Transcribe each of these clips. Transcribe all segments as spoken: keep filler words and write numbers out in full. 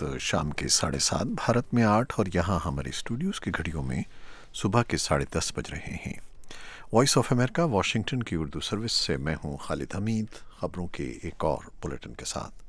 وقت شام کے ساڑھے سات بھارت میں آٹھ اور یہاں ہمارے اسٹوڈیوز کی گھڑیوں میں صبح کے ساڑھے دس بج رہے ہیں۔ وائس آف امریکہ واشنگٹن کی اردو سروس سے میں ہوں خالد حمید، خبروں کے ایک اور بلیٹن کے ساتھ۔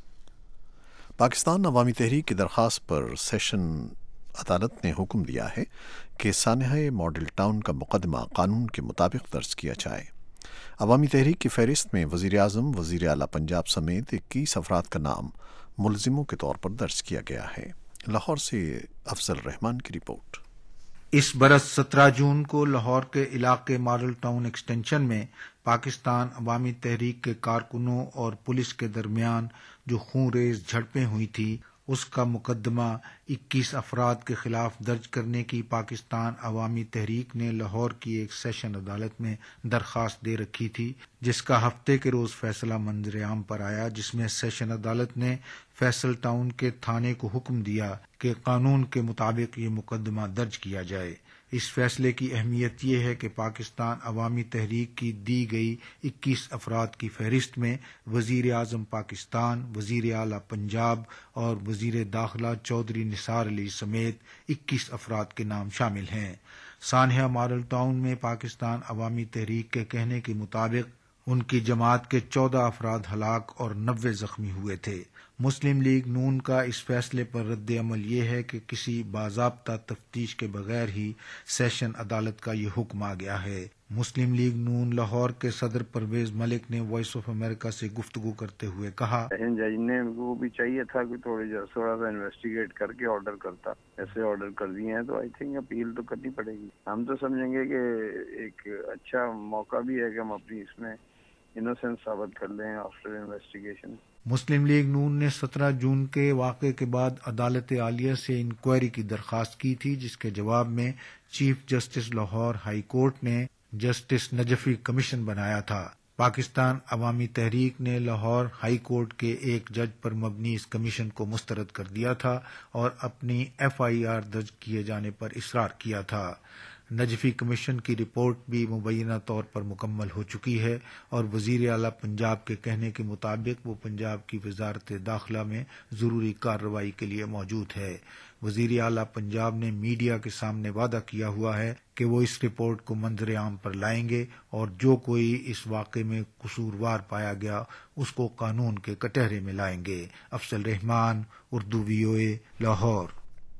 پاکستان عوامی تحریک کی درخواست پر سیشن عدالت نے حکم دیا ہے کہ سانحہ ماڈل ٹاؤن کا مقدمہ قانون کے مطابق درج کیا جائے۔ عوامی تحریک کی فہرست میں وزیر اعظم، وزیر اعلیٰ پنجاب سمیت اکیس افراد کا نام ملزموں کے طور پر درج کیا گیا ہے۔ لاہور سے افضل رحمان کی رپورٹ۔ اس برس سترہ جون کو لاہور کے علاقے ماڈل ٹاؤن ایکسٹینشن میں پاکستان عوامی تحریک کے کارکنوں اور پولیس کے درمیان جو خون ریز جھڑپیں ہوئی تھی، اس کا مقدمہ اکیس افراد کے خلاف درج کرنے کی پاکستان عوامی تحریک نے لاہور کی ایک سیشن عدالت میں درخواست دے رکھی تھی، جس کا ہفتے کے روز فیصلہ منظر عام پر آیا، جس میں سیشن عدالت نے فیصل ٹاؤن کے تھانے کو حکم دیا کہ قانون کے مطابق یہ مقدمہ درج کیا جائے۔ اس فیصلے کی اہمیت یہ ہے کہ پاکستان عوامی تحریک کی دی گئی اکیس افراد کی فہرست میں وزیر اعظم پاکستان، وزیر اعلیٰ پنجاب اور وزیر داخلہ چودھری نثار علی سمیت اکیس افراد کے نام شامل ہیں۔ سانحہ ماڈل ٹاؤن میں پاکستان عوامی تحریک کے کہنے کے مطابق ان کی جماعت کے چودہ افراد ہلاک اور نوے زخمی ہوئے تھے۔ مسلم لیگ نون کا اس فیصلے پر رد عمل یہ ہے کہ کسی باضابطہ تفتیش کے بغیر ہی سیشن عدالت کا یہ حکم آ گیا ہے۔ مسلم لیگ نون لاہور کے صدر پرویز ملک نے وائس آف امریکہ سے گفتگو کرتے ہوئے کہا، جج نے وہ بھی چاہیے تھا کہ تھوڑی تھوڑا سا انویسٹیگیٹ کر کے آرڈر کرتا، ایسے آرڈر کر دیے ہیں تو آئی تھنک اپیل تو کرنی پڑے گی۔ ہم تو سمجھیں گے کہ ایک اچھا موقع بھی ہے کہ ہم اپنی اس میں انوسینس ثابت کر لیں آفٹر انویسٹیگیشن۔ مسلم لیگ نون نے سترہ جون کے واقعے کے بعد عدالت عالیہ سے انکوائری کی درخواست کی تھی، جس کے جواب میں chief justice Lahore High Court نے جسٹس نجفی کمیشن بنایا تھا۔ پاکستان عوامی تحریک نے لاہور ہائی کورٹ کے ایک جج پر مبنی اس کمیشن کو مسترد کر دیا تھا اور اپنی ایف آئی آر درج کیے جانے پر اصرار کیا تھا۔ نجفی کمیشن کی رپورٹ بھی مبینہ طور پر مکمل ہو چکی ہے اور وزیر اعلیٰ پنجاب کے کہنے کے مطابق وہ پنجاب کی وزارت داخلہ میں ضروری کارروائی کے لیے موجود ہے۔ وزیر اعلیٰ پنجاب نے میڈیا کے سامنے وعدہ کیا ہوا ہے کہ وہ اس رپورٹ کو منظر عام پر لائیں گے اور جو کوئی اس واقعے میں قصوروار پایا گیا اس کو قانون کے کٹہرے میں لائیں گے۔ Afzal Rahman, Urdu V O A, Lahore.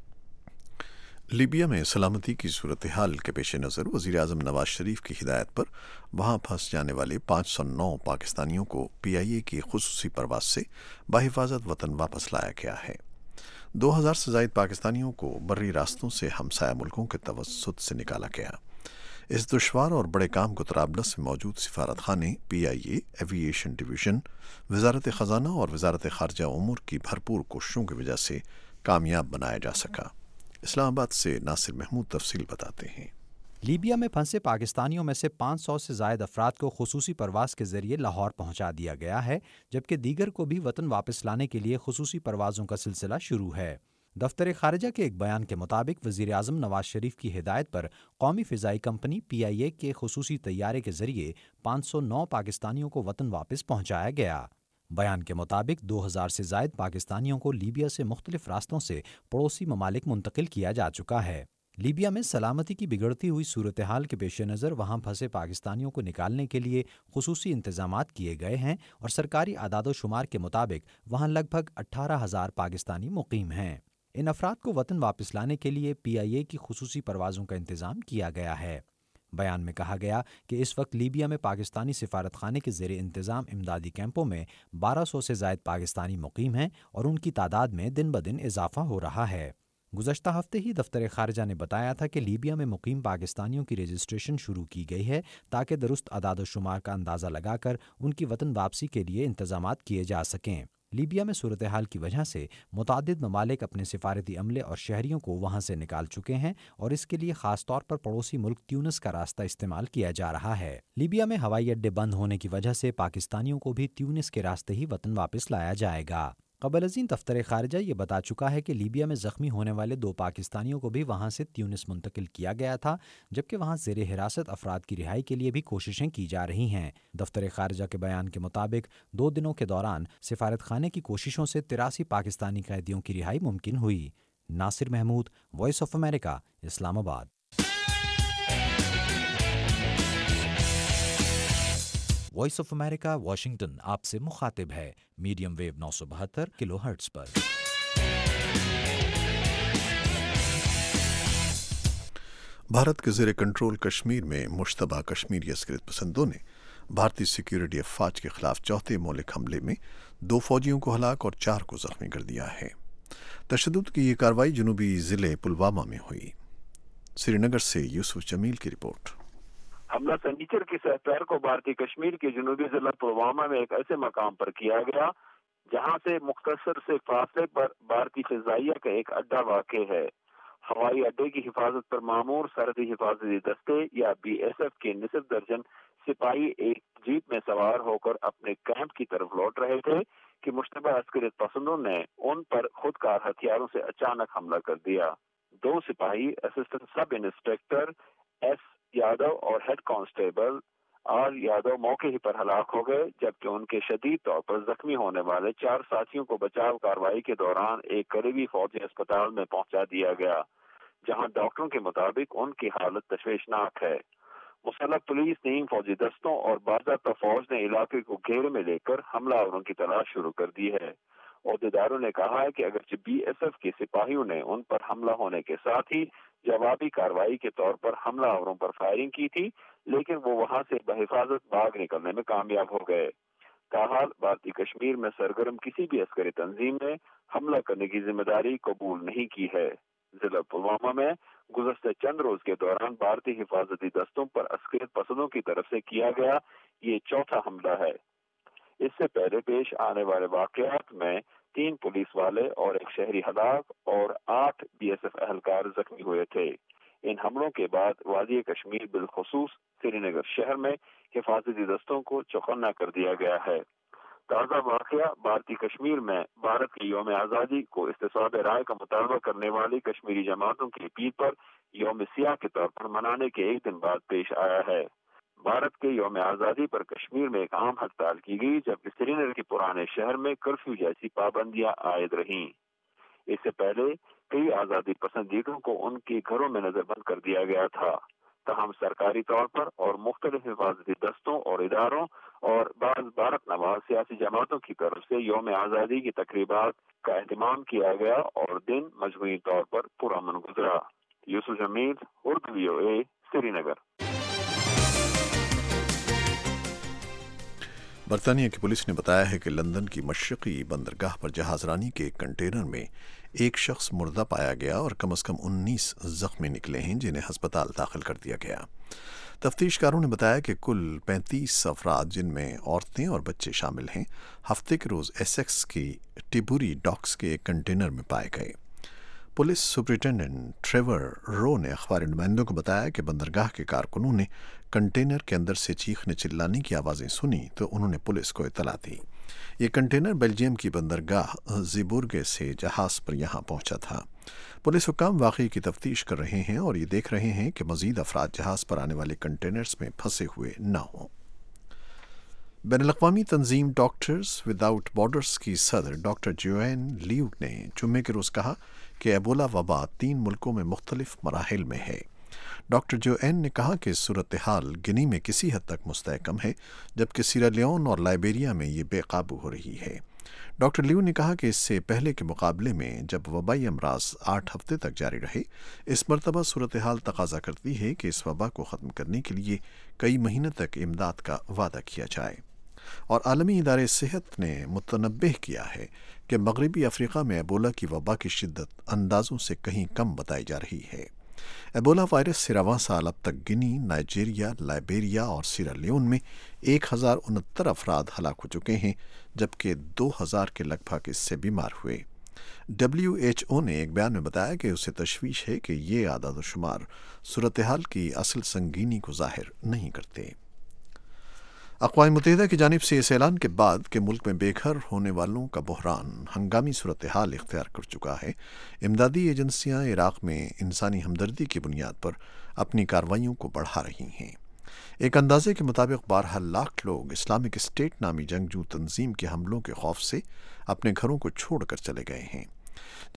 Libya میں سلامتی کی صورتحال کے پیش نظر وزیر اعظم نواز شریف کی ہدایت پر وہاں پھنس جانے والے پانچ سو نو پاکستانیوں کو پی آئی اے کی خصوصی پرواز سے بحفاظت وطن واپس لایا گیا ہے۔ دو ہزار سے زائد پاکستانیوں کو بری راستوں سے ہمسایہ ملکوں کے توسط سے نکالا گیا۔ اس دشوار اور بڑے کام کو طرابلس میں موجود سفارت خانے، پی آئی اے، ایوی ایشن ڈویژن، وزارت خزانہ اور وزارت خارجہ امور کی بھرپور کوششوں کی وجہ سے کامیاب بنایا جا سکا۔ اسلام آباد سے ناصر محمود تفصیل بتاتے ہیں۔ لیبیا میں پھنسے پاکستانیوں میں سے پانچ سو سے زائد افراد کو خصوصی پرواز کے ذریعے لاہور پہنچا دیا گیا ہے، جبکہ دیگر کو بھی وطن واپس لانے کے لیے خصوصی پروازوں کا سلسلہ شروع ہے۔ دفتر خارجہ کے ایک بیان کے مطابق وزیر اعظم نواز شریف کی ہدایت پر قومی فضائی کمپنی پی آئی اے کے خصوصی طیارے کے ذریعے پانچ سو نو پاکستانیوں کو وطن واپس پہنچایا گیا۔ بیان کے مطابق دو ہزار سے زائد پاکستانیوں کو لیبیا سے مختلف راستوں سے پڑوسی ممالک منتقل کیا جا چکا ہے۔ لیبیا میں سلامتی کی بگڑتی ہوئی صورتحال کے پیش نظر وہاں پھنسے پاکستانیوں کو نکالنے کے لیے خصوصی انتظامات کیے گئے ہیں اور سرکاری اعداد و شمار کے مطابق وہاں لگ بھگ اٹھارہ ہزار پاکستانی مقیم ہیں۔ ان افراد کو وطن واپس لانے کے لیے پی آئی اے کی خصوصی پروازوں کا انتظام کیا گیا ہے۔ بیان میں کہا گیا کہ اس وقت لیبیا میں پاکستانی سفارت خانے کے زیر انتظام امدادی کیمپوں میں بارہ سو سے زائد پاکستانی مقیم ہیں اور ان کی تعداد میں دن بدن اضافہ ہو رہا ہے۔ گزشتہ ہفتے ہی دفتر خارجہ نے بتایا تھا کہ لیبیا میں مقیم پاکستانیوں کی رجسٹریشن شروع کی گئی ہے تاکہ درست اعداد و شمار کا اندازہ لگا کر ان کی وطن واپسی کے لیے انتظامات کیے جا سکیں۔ لیبیا میں صورتحال کی وجہ سے متعدد ممالک اپنے سفارتی عملے اور شہریوں کو وہاں سے نکال چکے ہیں اور اس کے لیے خاص طور پر پڑوسی ملک تیونس کا راستہ استعمال کیا جا رہا ہے۔ لیبیا میں ہوائی اڈے بند ہونے کی وجہ سے پاکستانیوں کو بھی تیونس کے راستے ہی وطن واپس لایا جائے گا۔ قبل ازیں دفتر خارجہ یہ بتا چکا ہے کہ لیبیا میں زخمی ہونے والے دو پاکستانیوں کو بھی وہاں سے تیونس منتقل کیا گیا تھا، جبکہ وہاں زیر حراست افراد کی رہائی کے لیے بھی کوششیں کی جا رہی ہیں۔ دفتر خارجہ کے بیان کے مطابق دو دنوں کے دوران سفارت خانے کی کوششوں سے تراسی پاکستانی قیدیوں کی رہائی ممکن ہوئی۔ Nasir Mahmood, Voice of America, Islamabad. Voice of America Washington آپ سے مخاطب ہے، میڈیم ویو نو سو بہتر کلو ہرٹز پر۔ بھارت کے زیر کنٹرول کشمیر میں مشتبہ کشمیری عسکریت پسندوں نے بھارتی سیکیورٹی افواج کے خلاف چوتھے مہلک حملے میں دو فوجیوں کو ہلاک اور چار کو زخمی کر دیا ہے۔ تشدد کی یہ کارروائی جنوبی ضلع پلوامہ میں ہوئی۔ سری نگر سے یوسف جمیل کی رپورٹ۔ حملہ سنیچر کی سہتر کو بھارتی کشمیر کے جنوبی ضلع پلوامہ میں ایک ایسے مقام پر کیا گیا جہاں سے مختصر سے فاصلے پر بھارتی فضائیہ کا ایک اڈا واقع ہے۔ ہوائی اڈے کی حفاظت پر مامور سرحدی حفاظتی دستے یا بی ایس ایف کے نصف درجن سپاہی ایک جیپ میں سوار ہو کر اپنے کیمپ کی طرف لوٹ رہے تھے کہ مشتبہ عسکریت پسندوں نے ان پر خودکار ہتھیاروں سے اچانک حملہ کر دیا۔ دو سپاہی assistant sub inspector S Yadav اور ہیڈ کانسٹیبل آر یادو موقع ہی پر ہلاک ہو گئے، جبکہ ان کے شدید طور پر زخمی ہونے والے چار ساتھیوں کو بچاؤ کارروائی کے دوران ایک قریبی فوجی اسپتال میں پہنچا دیا گیا، جہاں ڈاکٹروں کے مطابق ان کی حالت تشویشناک ہے۔ مسلح پولیس نے فوجی دستوں اور باضابطہ فوج نے علاقے کو گھیرے میں لے کر حملہ آوروں کی تلاش شروع کر دی ہے۔ عہدیداروں نے کہا ہے کہ اگرچہ بی ایس ایف کے سپاہیوں نے ان پر حملہ ہونے کے ساتھ ہی جوابی کارروائی کے طور پر حملہ آوروں پر فائرنگ کی تھی، لیکن وہ وہاں سے بحفاظت بھاگ نکلنے میں کامیاب ہو گئے۔ تاحال بھارتی کشمیر میں سرگرم کسی بھی عسکری تنظیم نے حملہ کرنے کی ذمہ داری قبول نہیں کی ہے۔ ضلع پلوامہ میں گزشتہ چند روز کے دوران بھارتی حفاظتی دستوں پر عسکریت پسندوں کی طرف سے کیا گیا یہ چوتھا حملہ ہے۔ اس سے پہلے پیش آنے والے واقعات میں تین پولیس والے اور ایک شہری ہلاک اور آٹھ بی ایس ایف اہلکار زخمی ہوئے تھے۔ ان حملوں کے بعد وادی کشمیر بالخصوص سری نگر شہر میں حفاظتی دستوں کو چوکنا کر دیا گیا ہے۔ تازہ واقعہ بھارتی کشمیر میں بھارت کی یوم آزادی کو استصواب رائے کا مطالبہ کرنے والی کشمیری جماعتوں کی اپیل پر یوم سیاہ کے طور پر منانے کے ایک دن بعد پیش آیا ہے۔ بھارت کے یوم آزادی پر کشمیر میں ایک عام ہڑتال کی گئی، جبکہ سری نگر کے پرانے شہر میں کرفیو جیسی پابندیاں عائد رہیں۔ اس سے پہلے کئی آزادی پسند لیڈروں کو ان کے گھروں میں نظر بند کر دیا گیا تھا، تاہم سرکاری طور پر اور مختلف حفاظتی دستوں اور اداروں اور بعض بھارت نواز سیاسی جماعتوں کی طرف سے یوم آزادی کی تقریبات کا اہتمام کیا گیا اور دن مجموعی طور پر پرامن گزرا۔ یوسف جمیل، اردو وی او اے، سری نگر۔ برطانیہ کی پولیس نے بتایا ہے کہ لندن کی مشرقی بندرگاہ پر جہاز رانی کے ایک کنٹینر میں ایک شخص مردہ پایا گیا اور کم از کم انیس زخمی نکلے ہیں، جنہیں ہسپتال داخل کر دیا گیا۔ تفتیش کاروں نے بتایا کہ کل پینتیس افراد، جن میں عورتیں اور بچے شامل ہیں، ہفتے کے روز ایسیکس کی ٹیبوری ڈاکس کے ایک کنٹینر میں پائے گئے۔ پولیس سپرنٹینڈنٹ ٹریور رو نے اخباری نمائندوں کو بتایا کہ بندرگاہ کے کارکنوں نے کنٹینر کے اندر سے چیخنے چلانے کی آوازیں سنی تو انہوں نے پولیس کو اطلاع دی۔ یہ کنٹینر بیلجیم کی بندرگاہ زیبورگے سے جہاز پر یہاں پہنچا تھا۔ پولیس حکام واقعے کی تفتیش کر رہے ہیں اور یہ دیکھ رہے ہیں کہ مزید افراد جہاز پر آنے والے کنٹینرز میں پھنسے ہوئے نہ ہوں۔ بین الاقوامی تنظیم ڈاکٹرز وداؤٹ بارڈرز کی صدر ڈاکٹر جوین لیو نے جمعے کے روز کہا کہ ایبولا وبا تین ملکوں میں مختلف مراحل میں ہے۔ ڈاکٹر جوین نے کہا کہ صورتحال گنی میں کسی حد تک مستحکم ہے، جبکہ سیرا لیون اور لائبیریا میں یہ بے قابو ہو رہی ہے۔ ڈاکٹر لیو نے کہا کہ اس سے پہلے کے مقابلے میں جب وبائی امراض آٹھ ہفتے تک جاری رہے، اس مرتبہ صورتحال تقاضا کرتی ہے کہ اس وبا کو ختم کرنے کے لیے کئی مہینوں تک امداد کا وعدہ کیا جائے۔ اور عالمی ادارے صحت نے متنبہ کیا ہے کہ مغربی افریقہ میں ایبولا کی وبا کی شدت اندازوں سے کہیں کم بتائی جا رہی ہے۔ ایبولا وائرس سے رواں سال اب تک گنی، نائجیریا، لائبیریا اور سیرا لیون میں ایک ہزار انہتر افراد ہلاک ہو چکے ہیں، جبکہ دو ہزار کے لگ بھگ اس سے بیمار ہوئے۔ ڈبلیو ایچ او نے ایک بیان میں بتایا کہ اسے تشویش ہے کہ یہ اعداد و شمار صورتحال کی اصل سنگینی کو ظاہر نہیں کرتے۔ اقوام متحدہ کی جانب سے اس اعلان کے بعد کہ ملک میں بے گھر ہونے والوں کا بحران ہنگامی صورتحال اختیار کر چکا ہے، امدادی ایجنسیاں عراق میں انسانی ہمدردی کی بنیاد پر اپنی کارروائیوں کو بڑھا رہی ہیں۔ ایک اندازے کے مطابق بارہ لاکھ لوگ اسلامک اسٹیٹ نامی جنگجو تنظیم کے حملوں کے خوف سے اپنے گھروں کو چھوڑ کر چلے گئے ہیں۔